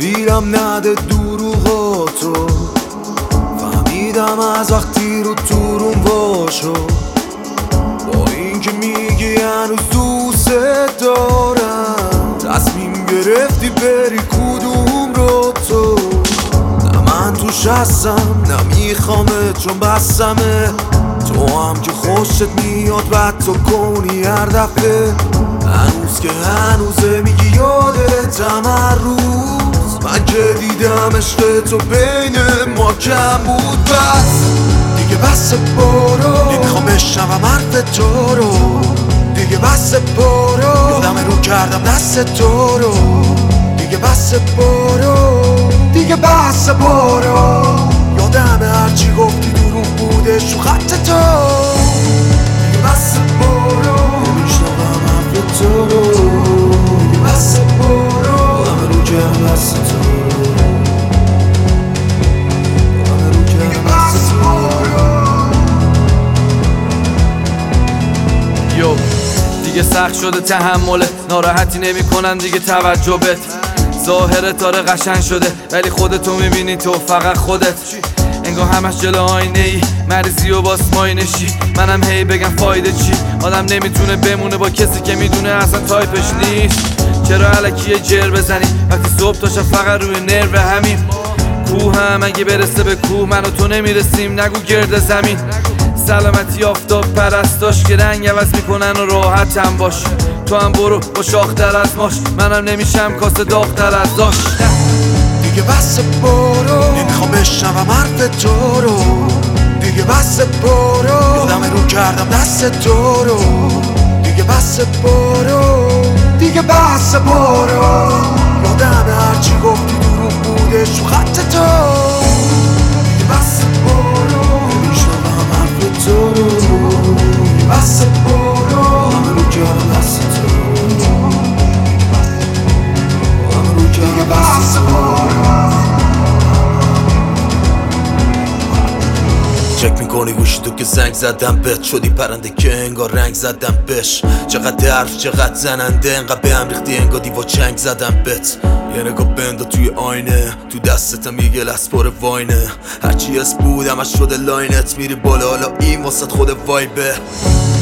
گیرم نده دروغاتو، فهمیدم از وقتی رو تورون باشو، با اینکه میگی هنوز دوست دارم، تصمیم گرفتی بری کدوم رو تو. نه من توش هستم نه میخوامه چون بسمه، تو هم که خوشت میاد بعد تو کنی هر دفعه. هنوز که هنوزه میگی یادتم هر روز، من که دیدم عشق تو بین ما کم بود. بس دیگه بس برو، نمیخوام بشنوم حرف تو رو. دیگه بس برو، یادم رو کردم دست تو رو. دیگه بس برو، دیگه بس برو، یادم هرچی گفتی دروغ بودش رو خط تو. دیگه بس برو، نمیشنوم حرف تو رو. دیگه بس برو، یادم رو کردم دست تو رو. یادم رو کردم دست تو رو. یو دیگه سخت شده تحمله، ناراحتی نمی کنن دیگه توجه بت. ظاهرت داره قشنگ شده ولی خودتو میبینی تو فقط خودت. انگار همش جلو آینه ای، مریضی و باس ماینشی. منم هی بگم فایده چی، آدم نمیتونه بمونه با کسی که میدونه اصلا تایپش نیست. چرا الکی یه جر بزنی وقتی صبح تا شب فقط روی نرو همین. کوه هم اگه برسه به کوه من و تو نمیرسیم، نگو گرد زمین. سلامتی آفتاب پرستاش که رنگ عوض میکنن و راحت هم باش. تو هم برو با شاختر از ماش، منم نمیشم کاسه داغتر از داش. دیگه بس برو، نمیخوام بشنوم حرف تو رو. دیگه بس برو، یادم رو کردم دست تو رو. دیگه بس برو، دیگه بس برو، یادم هرچی گفتی دروغ بودش رو خط تو. دیگه بس برو، نمیشنوم حرف تو رو. دیگه بس برو، یادم رو کردم دست تو رو. یادم رو کردم دست تو رو. چک میکنی گوشی تو که زنگ زدم بهت، شدی پرنده که انگار رنگ زدم بهش. چقدر حرف چقدر زننده، انقدر به هم ریختی انگار دیوا چنگ زدم بهت. یه نگاه بندا توی آینه، تو دستتم یه گلس پر واینه. هرچی از بودم از شده لاینت، میری بالا حالا این واسط خود وایبه.